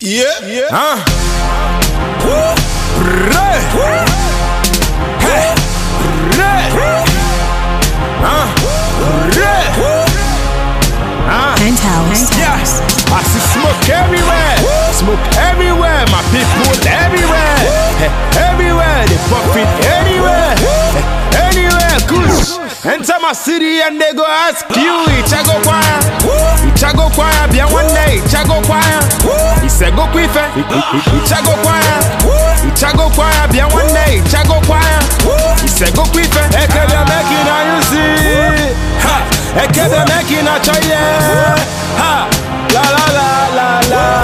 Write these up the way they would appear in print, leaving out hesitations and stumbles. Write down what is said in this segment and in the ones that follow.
Penthouse. I see smoke everywhere, my people everywhere, everywhere, they pop it anywhere, anywhere, enter my city and they go ask you, Ichago Kwaya, be one day, Ichago Kwaya, he said go quick, Ichago Kwaya, be one day, Ichago Kwaya, he said go quick, Ekebe making a you see, Ekebe making a choye, la la la la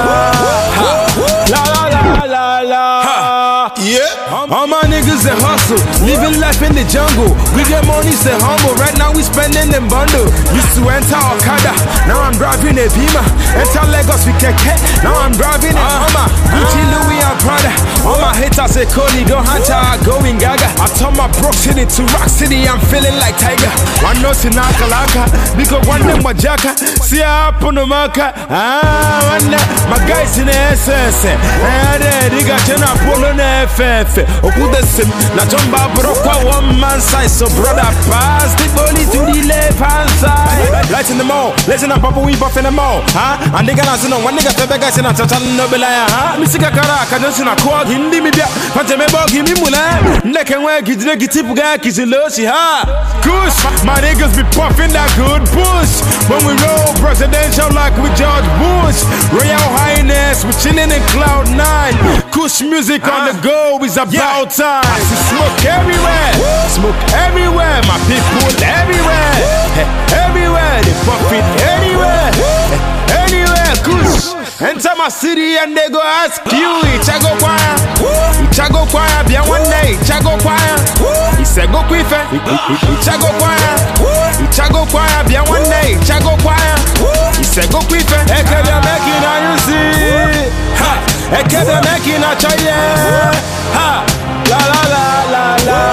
la, yeah. All my niggas that hustle, living life in the jungle. We get money, stay humble. Right now we spending them bundle. Used to enter Okada, now I'm driving a Beamer. Enter Lagos with Keke, now I'm driving a Hummer. Gucci, Louis and Prada. All my haters say Cody, go hunter, going Gaga. I turn my Brook City to Rock City, I'm feeling like Tiger. One nose in Akalaka, because one name was Jaka. See I up on the market. One my guys in the SS. They got you up on the FF. Okudesim, na jumba brokwa one man size. So brother, pass the body to the left hand side. Right in the mall, listen up, Papa, we buff in the mall, and they gonna know one nigga febe guys in a total nobelaya, Missika Karaka, just in a quad, hindi me, Pantamebo, give me mula, neck and work, it's negative guy, kiss in Lucy, Kush, my niggas be puffing that good push. When we roll presidential like with George Bush, Royal Highness, we chilling in Cloud 9. Kush music on the go is about time. I see smoke everywhere, my people everywhere, everywhere, they pop it anywhere, Kush, enter my city and they go ask you, Ichago Kwaya, be one day, Ichago Kwaya, he said go quick, Ichago Kwaya, be one day, Ichago Kwaya, he said go quick, Ekebe making a you see, Ekebe making a choye, la la la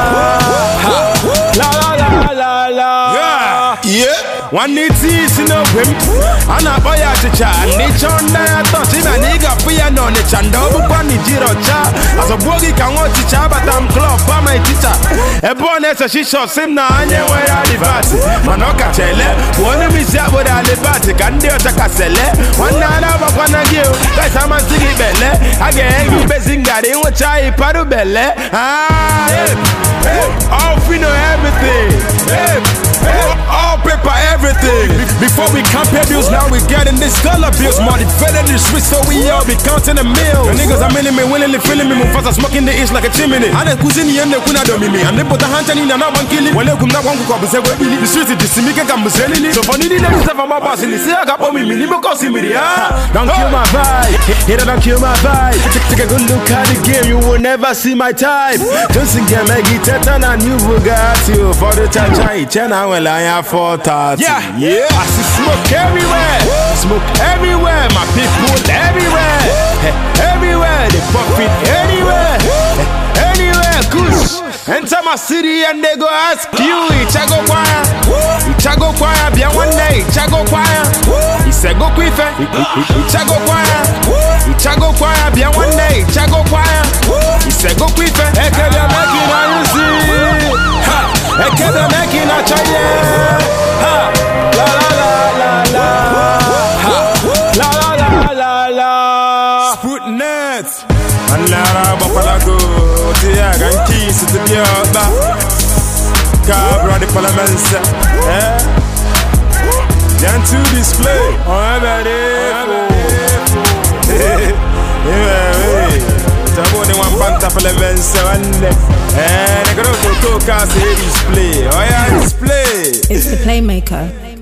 la, yeah. One needs in a whim, and a boy at the chat. Nature on there, I thought him a nigga piano on the chando, bunny jiro cha. As a boogie can watch teacher, but I'm club by my teacher. A bonnet, she shot him now, and you were at the party. Manoka Chele, one of me said what I live at the Candy Takasele. One night of a one of you, that's how much to get belle. Again, you basing that in which I paddle belle. All we know everything. All paper everything. Before we compare bills, now we getting this dollar bills. Motivated the streets, so we all be counting the meals. The niggas are milling me, willingly feeling me. Mufasa smoking the east like a chimney. And the cuisine and the kuna domini. And they put a hand in and one killing. When they come down, one cook up and say, well, the streets is just making a muselli. So for needing them stuff, I'm a boss in the sea. I got me, because in me, don't kill my vibe. Here, don't kill my vibe. Take a good look at the game, you will never see my type. Just sing game, make it and a new Bugatti for the Chachai. Chena, well, I have 430. Yeah, I see smoke everywhere, my people everywhere, everywhere, they pop it anywhere, Kush, enter my city and they go ask you, Ichago Kwaya, be one day, Ichago Kwaya, he said go quick, Ichago Kwaya, be one day, Ichago Kwaya, he said go quick, Ekebe making a you see, Ekebe making a choye. Sputnet Anara Bapalago Tiaga and Keys to the Biota Cabra de Palamense Then to display Tabone one banta for Levense and I got to display. Oh yeah, display. It's the Playmaker.